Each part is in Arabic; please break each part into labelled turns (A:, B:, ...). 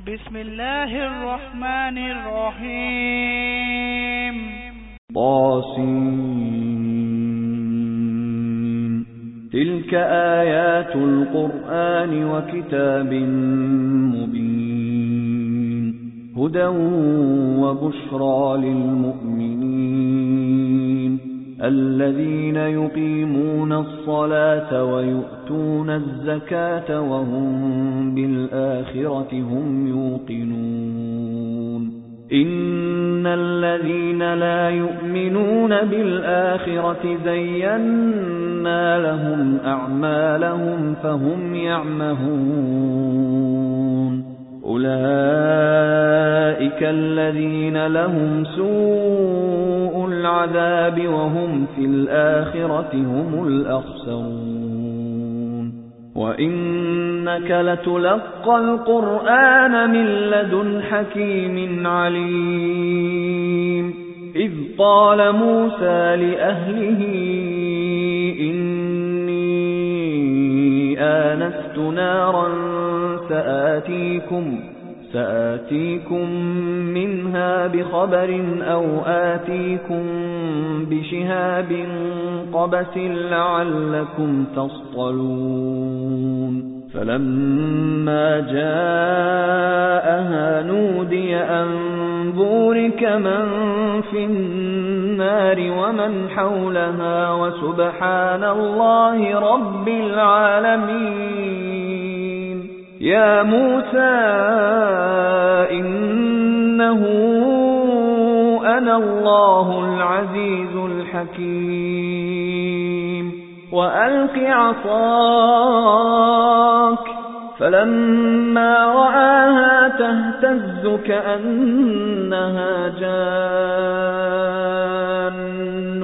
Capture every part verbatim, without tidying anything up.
A: بسم الله الرحمن الرحيم.
B: طاسين. تلك آيات القرآن وكتاب مبين هدى وبشرى للمؤمنين الذين يقيمون الصلاة ويؤتون الزكاة وهم بالآخرة هم يوقنون إن الذين لا يؤمنون بالآخرة زينا لهم أعمالهم فهم يعمهون أولئك الذين لهم سوء العذاب وهم في الآخرة هم الأخسرون وإنك لتلقى القرآن من لدن حكيم عليم إذ قال موسى لأهله إني آنست نارا سآتيكم سآتيكم منها بخبر أو آتيكم بشهاب قبس لعلكم تصطلون فلما جاءها نودي أن بورك من في النار ومن حولها وسبحان الله رب العالمين يا موسى إنه أنا الله العزيز الحكيم وألق عصاك فلما رآها تهتز كأنها جان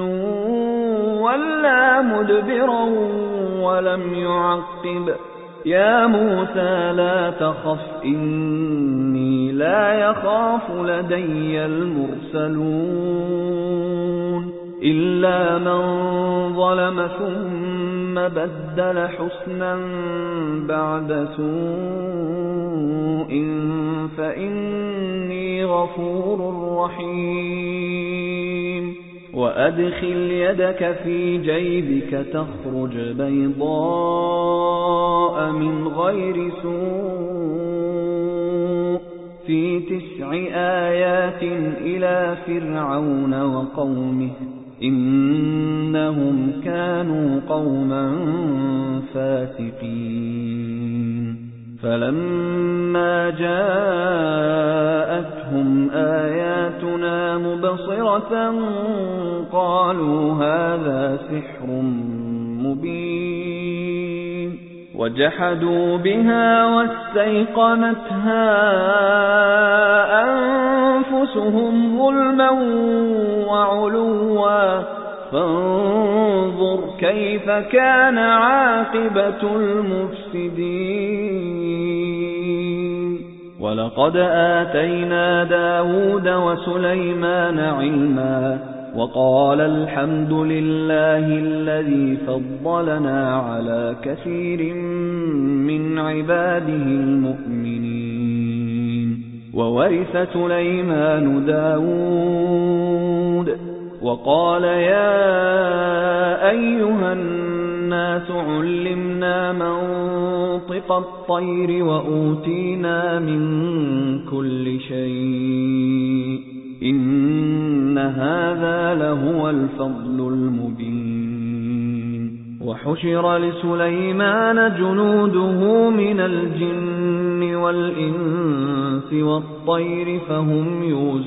B: ولا مدبرا ولم يعقب يا موسى لا تخف إني لا يخاف لدي المرسلون إلا من ظلم ثم بدل حسنا بعد سوء فإني غفور رحيم وأدخل يدك في جيبك تخرج بيضاء من غير سوء في تسع آيات إلى فرعون وقومه إنهم كانوا قوما فاسقين فلما جاءتهم آياتنا مبصرة قالوا هذا سحر مبين وجحدوا بها واستيقنتها أنفسهم ظلما وعلوا فانظر كيف كان عاقبة المفسدين ولقد آتينا داود وسليمان علما وقال الحمد لله الذي فضلنا على كثير من عباده المؤمنين وورث سليمان داود وقال يا أيها الناس علمنا منطق الطير وأوتينا من كل شيء إن هذا لهو الفضل المبين وحشر لسليمان جنوده من الجن والإنس والطير فهم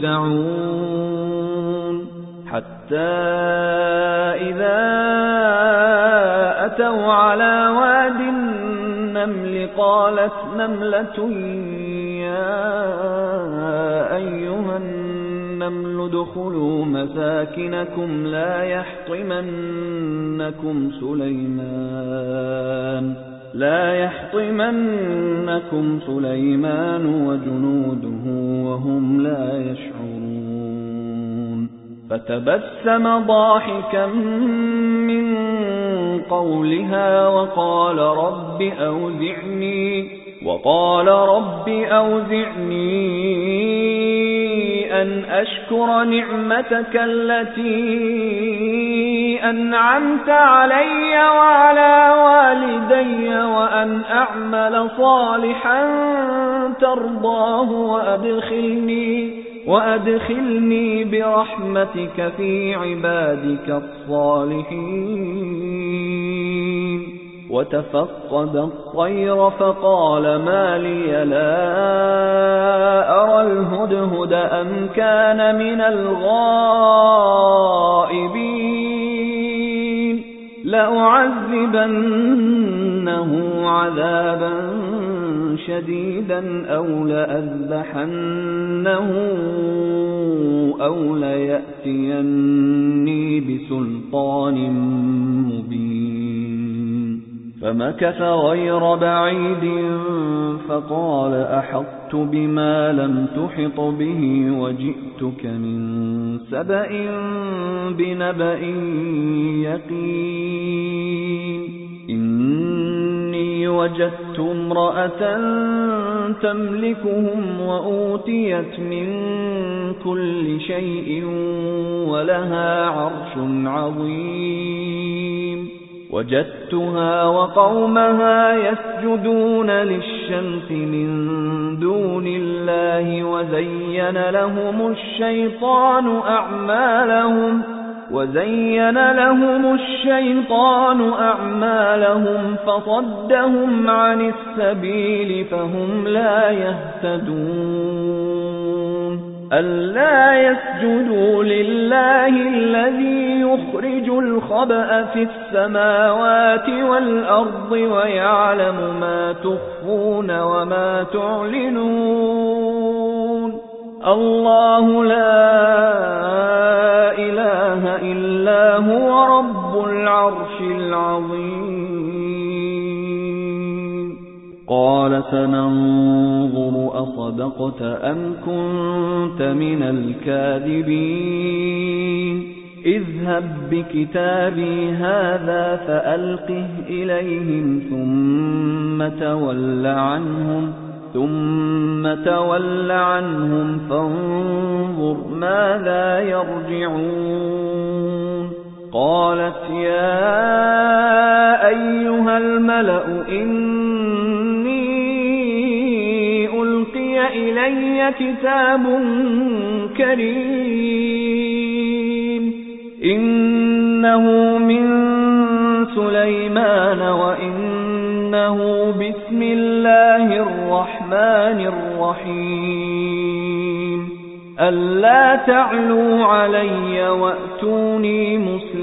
B: يوزعون حتى إذا أتوا على واد النمل قالت نملة يا أيها النمل ادخلوا مساكنكم لا يحطمنكم سليمان لا يحطمنكم سليمان وجنوده وهم لا يشعرون فتبسم ضاحكا من قولها وقال رب أوزعني وقال رب أوزعني أن أشكر نعمتك التي أنعمت علي وعلى والدي وأن أعمل صالحا ترضاه وأدخلني, وأدخلني برحمتك في عبادك الصالحين. وتفقد الطير فقال ما لي لا أرى الهدهد أم كان من الغائبين لأعذبنه عذابا شديدا أو لأذبحنه أو ليأتيني بسلطان مبين. فمكث غير بعيد فقال أحطت بما لم تحط به وجئتك من سبأ بنبأ يقين. إني وجدت امرأة تملكهم وأوتيت من كل شيء ولها عرش عظيم. وجدتها وقومها يسجدون للشمس من دون الله وزين لهم الشيطان أعمالهم وزين لهم الشيطان أعمالهم فصدهم عن السبيل فهم لا يهتدون. ألا يسجدوا لله الذي يخرج الخبأ في السماوات والأرض ويعلم ما تخفون وما تعلنون. الله لا إله إلا هو رب العرش العظيم. قال سننظر أصدقت أم كنت من الكاذبين. اذهب بكتابي هذا فألقه إليهم ثم تول عنهم ثم تول عنهم فانظر ماذا يرجعون. قالت يا أيها الملأ إني ألقي إلي كتاب كريم إنه من سليمان وإنه بسم الله الرحمن الرحيم. ألا تعلوا علي وأتوني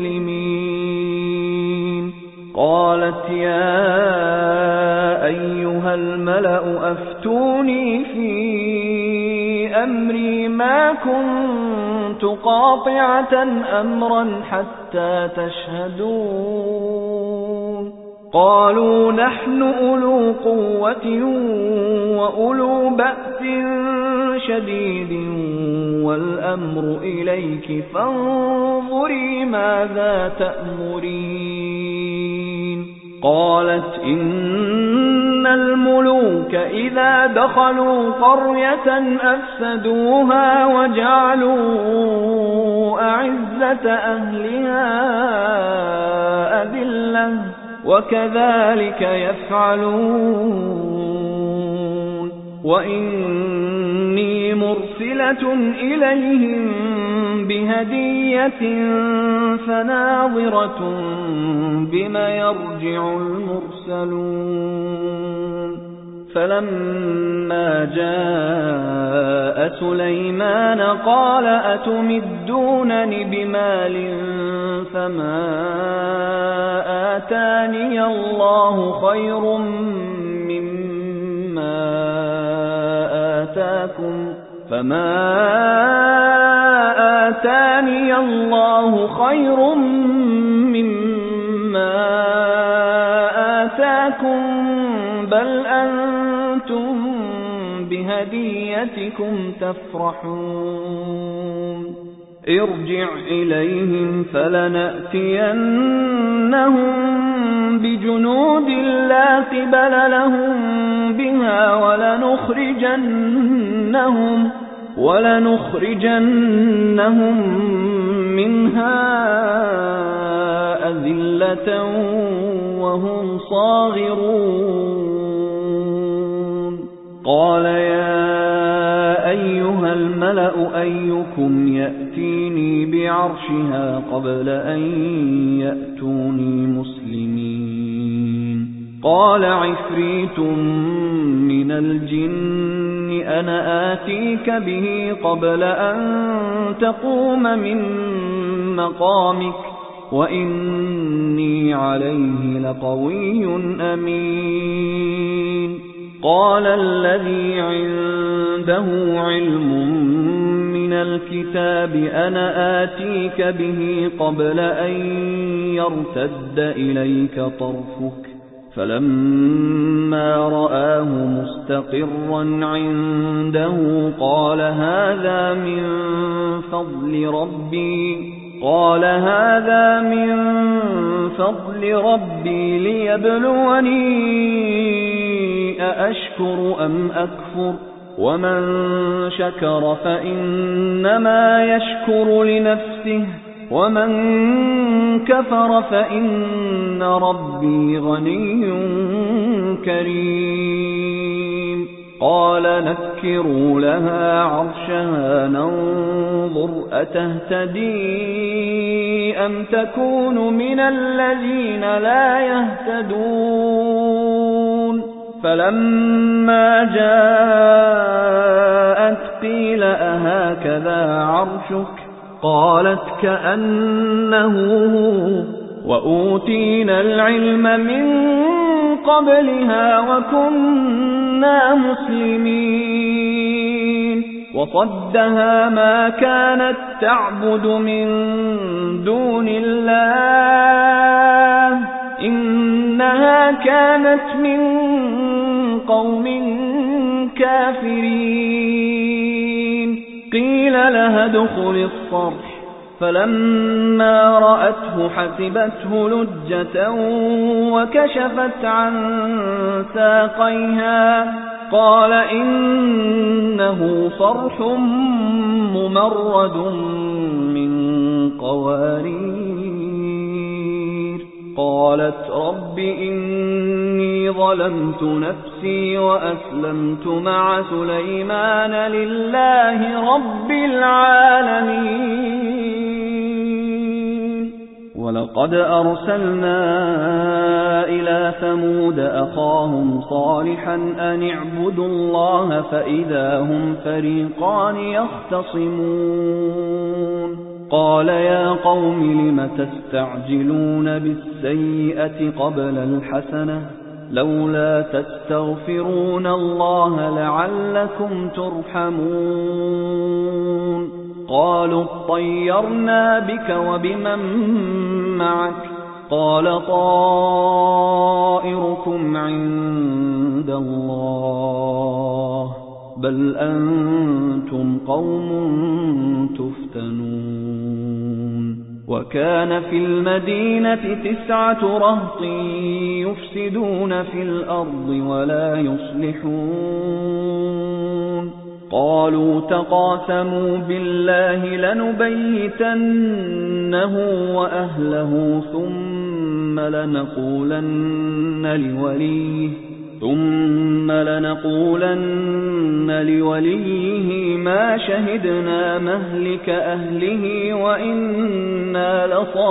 B: مسلمين. قالت يا أيها الملأ أفتوني في أمري ما كنت قاطعة أمرا حتى تشهدون. قالوا نحن أولو قوة وأولو بأس شديد والأمر إليك فانظري ماذا تأمرين. قالت إن الملوك إذا دخلوا قرية أفسدوها وجعلوا أعزة أهلها أذلة وكذلك يفعلون. وإني مرسلة إليهم بهدية فناظرة بما يرجع المرسلون. فلما جاء سليمان قال أتمدونني بمال فما آتاني الله خير مما آتاكم فما آتاني الله خير مما آتاكم بل أنتم بهديتكم تفرحون. ارجع إليهم فلنأتينهم بجنود لا قبل لهم بها ولنخرجنهم, ولنخرجنهم منها أذلة وهم صاغرون. قال يا أيها الملأ أيكم يأتيني بعرشها قبل أن يأتوني مسلمين؟ قال عفريت من الجن أنا آتيك به قبل أن تقوم من مقامك وإني عليه لقوي أمين. قال الذي عنده علم من الكتاب أنا آتيك به قبل أن يرتد إليك طرفك فلما رآه مستقرا عنده قال هذا من فضل ربي قال هذا من فضل ربي ليبلوني أأشكر أم أكفر ومن شكر فإنما يشكر لنفسه ومن كفر فإن ربي غني كريم. قال نكروا لها عرشها ننظر أتهتدي أم تكون من الذين لا يهتدون. فلما جاءت قيل أهكذا عرشك قالت كأنه هو وأوتينا العلم من قبلها وكنا مسلمين. وصدها ما كانت تعبد من دون الله إنها كانت من قوم كافرين. قيل لها ادخل الصرح فلما رأته حسبته لجة وكشفت عن ساقيها قال إنه صرح ممرد من قوارير. قالت رب إني ظلمت نفسي وأسلمت مع سليمان لله رب العالمين. ولقد أرسلنا إلى ثمود أخاهم صالحا أن اعبدوا الله فإذا هم فريقان يختصمون. قال يا قوم لم تستعجلون بالسيئة قبل الحسنة لولا تستغفرون الله لعلكم ترحمون. قالوا اطيرنا بك وبمن معك قال طائركم عند الله بل أنتم قوم تفتنون. وكان في المدينة تسعة رهط يفسدون في الأرض ولا يصلحون. قالوا تقاسموا بالله لنبيتنه وأهله ثم لنقولن لوليه ثم لنقولن لوليه ما شهدنا مهلك أهله وإنا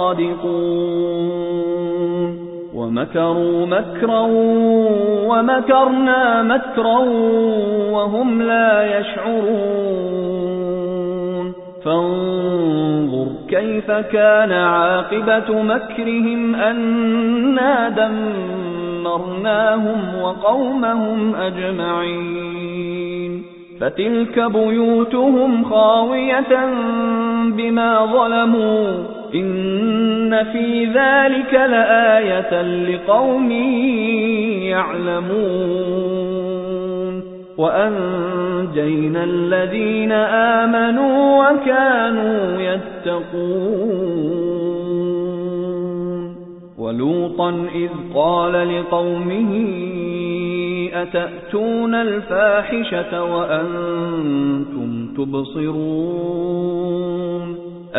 B: لصادقون. ومكروا مكرا ومكرنا مكرا وهم لا يشعرون. فانظر كيف كان عاقبة مكرهم أنا دمرناهم وقومهم أجمعين. فتلك بيوتهم خاوية بما ظلموا إن في ذلك لآية لقوم يعلمون. وأنجينا الذين آمنوا وكانوا يتقون ولوطا إذ قال لقومه أتأتون الفاحشة وأنتم تبصرون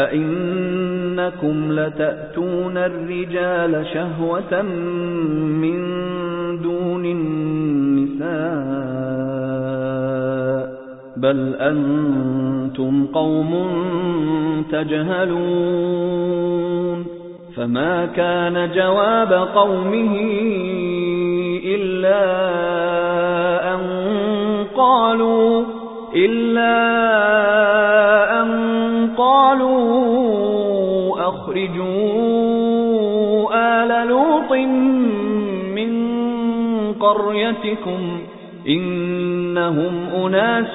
B: أئنكم لتأتون الرجال شهوة من دون النساء بل أنتم قوم تجهلون فما كان جواب قومه إلا أن قالوا إلا أن قالوا أخرجوا آل لوط من قريتكم إنهم أناس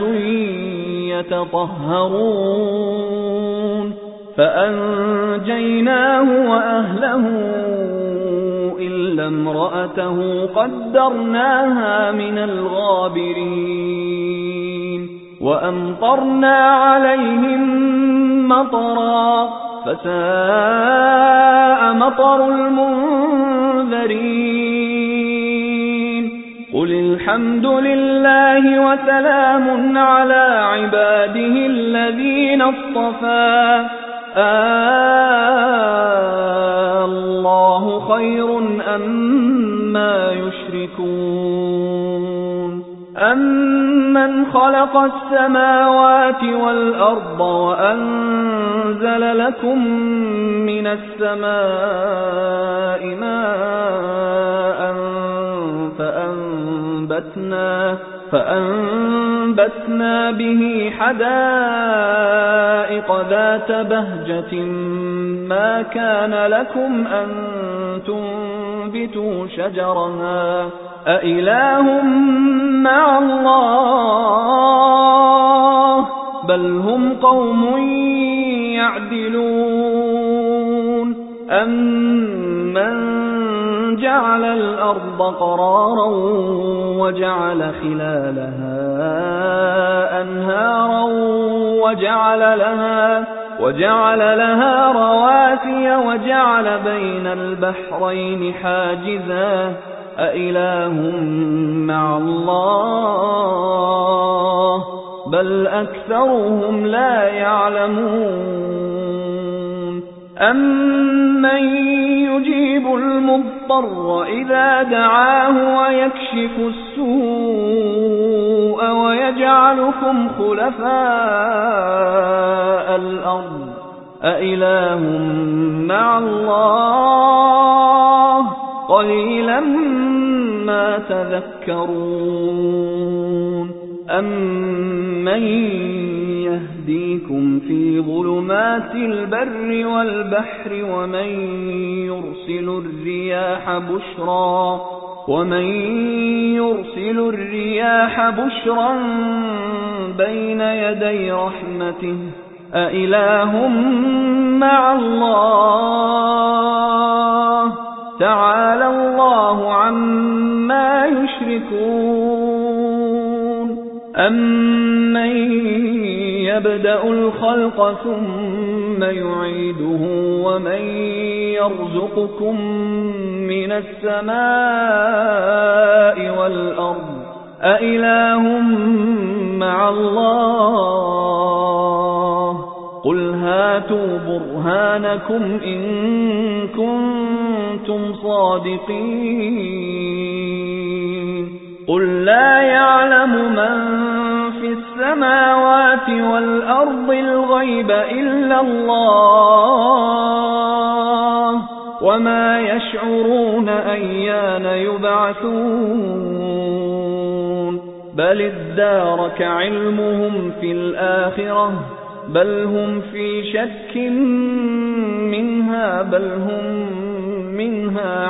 B: يتطهرون فأنجيناه وأهله إلا امرأته قدرناها من الغابرين وأمطرنا عليهم مطرا فساء مطر المنذرين قل الحمد لله وسلام على عباده الذين اصطفى الله خير أما يشركون أمن خلق السماوات والأرض وأنزل لكم من السماء ماء فأنبتنا فأنبتنا به حدائق ذات بهجة ما كان لكم أن تنبتوا شجرها أإله مع الله بل هم قوم يعدلون أمن جعل الأرض قرارا وجعل خلالها أنهارا وجعل لها وجعل لها رواسي وجعل بين البحرين حاجزا أإله مع الله بل أكثرهم لا يعلمون أمن يجيب المضطر إذا دعاه ويكشف السوء ويجعلكم خلفاء الأرض أإله مع الله قليلا ما تذكرون أمن يهديكم في ظلمات البر والبحر ومن يرسل الرياح بشرا ومن يرسل الرياح بشرا بين يدي رحمته أإله مع الله تعالى الله عما يشركون أمن يبدأ الخلق ثم يعيده ومن يرزقكم من السماء والأرض أإله مع الله قل هاتوا برهانكم إن كنتم صادقين قل لا يعلم من في السماوات والأرض الغيب إلا الله وما يشعرون أيان يبعثون بل ادارك علمهم في الآخرة بل هم في شك منها بل هم منها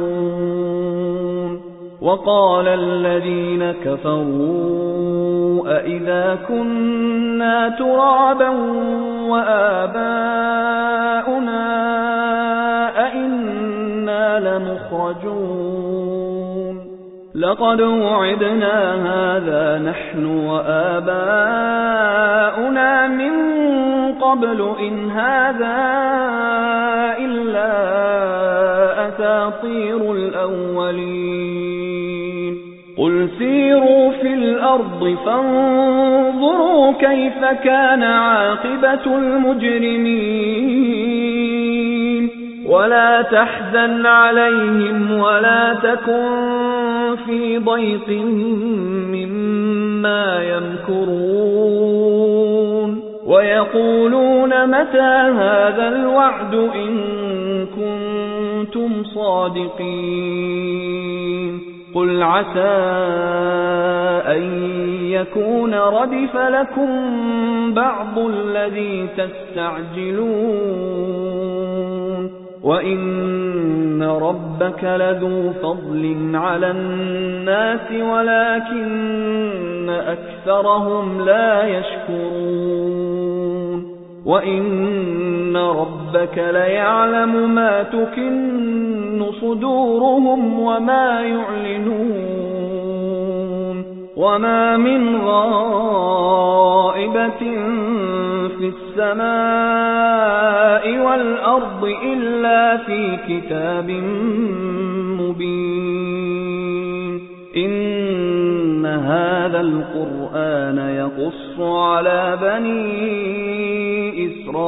B: عمون وقال الذين كفروا أئذا كنا ترابا وآباؤنا أئنا لمخرجون لقد وعدنا هذا نحن وآباؤنا من قبل إن هذا إلا أساطير الأولين قل سيروا في الأرض فانظروا كيف كان عاقبة المجرمين ولا تحزن عليهم ولا تكن في ضيق مما يمكرون ويقولون متى هذا الوعد إن كنتم صادقين قل عسى أن يكون ردف لكم بعض الذي تستعجلون وإن ربك لذو فضل على الناس ولكن أكثرهم لا يشكرون وإن ربك ليعلم ما تكن صدورهم وما يعلنون وما من غائبة في السماء والأرض إلا في كتاب مبين إن هذا القرآن يقص على بني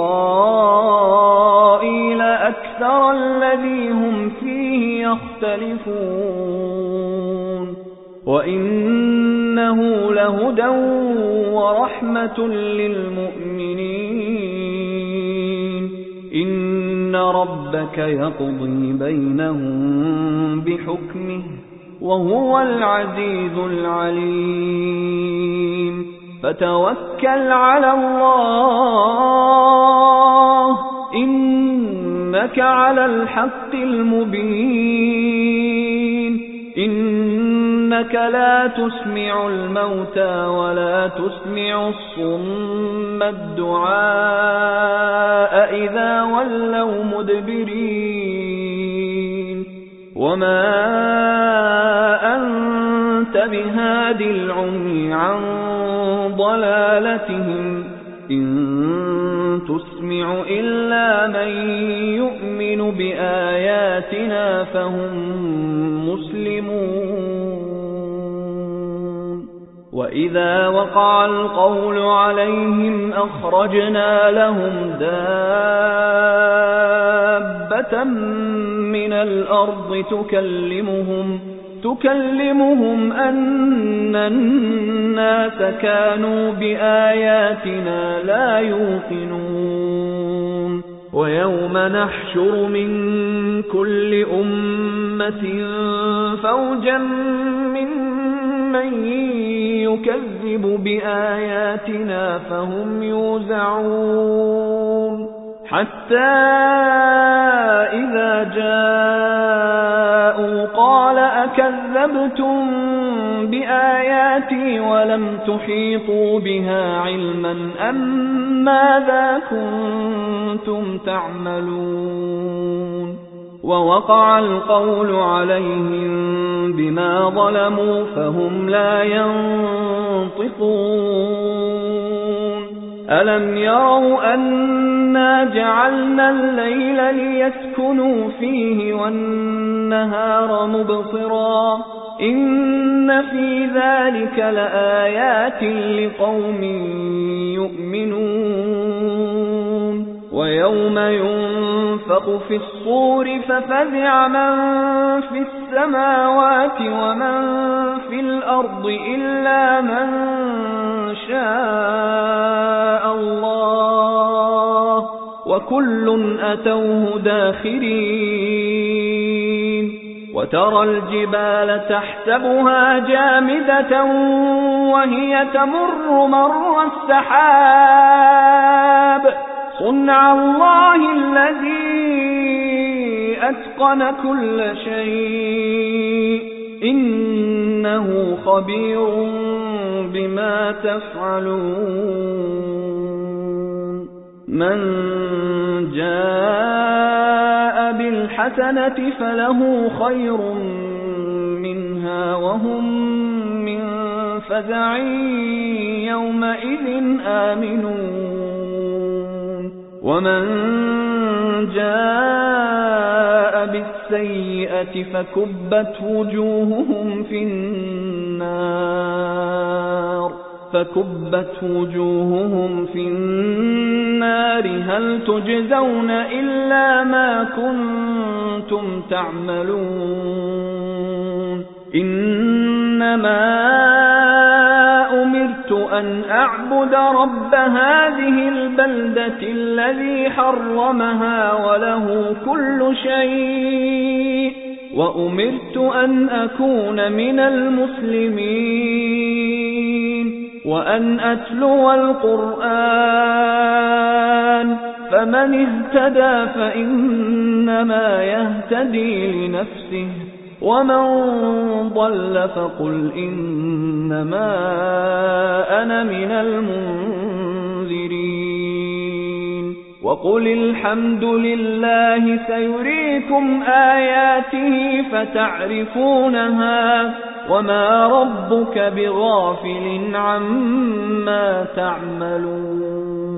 B: إسرائيل أكثر الذي هم فيه يختلفون وإنه لهدى ورحمة للمؤمنين إن ربك يقضي بينهم بحكمه وهو العزيز العليم فتوكل على الله إنك على الحق المبين إنك لا تسمع الموتى ولا تسمع الصم الدعاء إذا ولوا مدبرين وما أنت بهاد العمي عن ضلالتهم إن تسمع إلا من يؤمن بآياتنا فهم مسلمون وإذا وقع القول عليهم أخرجنا لهم دابة من الأرض تكلمهم تكلمهم أن الناس كانوا بآياتنا لا يوقنون ويوم نحشر من كل أمة فوجا ممن يكذب بآياتنا فهم يوزعون حتى إذا جاءوا قال أكذبتم بآياتي ولم تحيطوا بها علما أم ماذا كنتم تعملون ووقع القول عليهم بما ظلموا فهم لا ينطقون ألم يروا أنا جعلنا الليل ليسكنوا فيه والنهار مبصرا إن في ذلك لآيات لقوم يؤمنون ويوم ينفخ في الصور ففزع من في السماوات ومن في الأرض إلا من شاء الله وكل أتوه داخرين وترى الجبال تحسبها جامدة وهي تمر مر السحاب صنع الله الذي أتقن كل شيء إنه خبير بما تفعلون من جاء بالحسنة فله خير منها فيها وهم من فزع يومئذ آمنون ومن جاء بالسيئة فكبت وجوههم في النار فكبت وجوههم في النار هل تجزون إلا ما كنتم تعملون إنما أمرت أن أعبد رب هذه البلدة الذي حرمها وله كل شيء وأمرت أن أكون من المسلمين وأن أتلو القرآن فمن اهتدى فإنما يهتدي لنفسه ومن ضل فقل إنما أنا من المنذرين وقل الحمد لله سيريكم آياته فتعرفونها وما ربك بغافل عما تعملون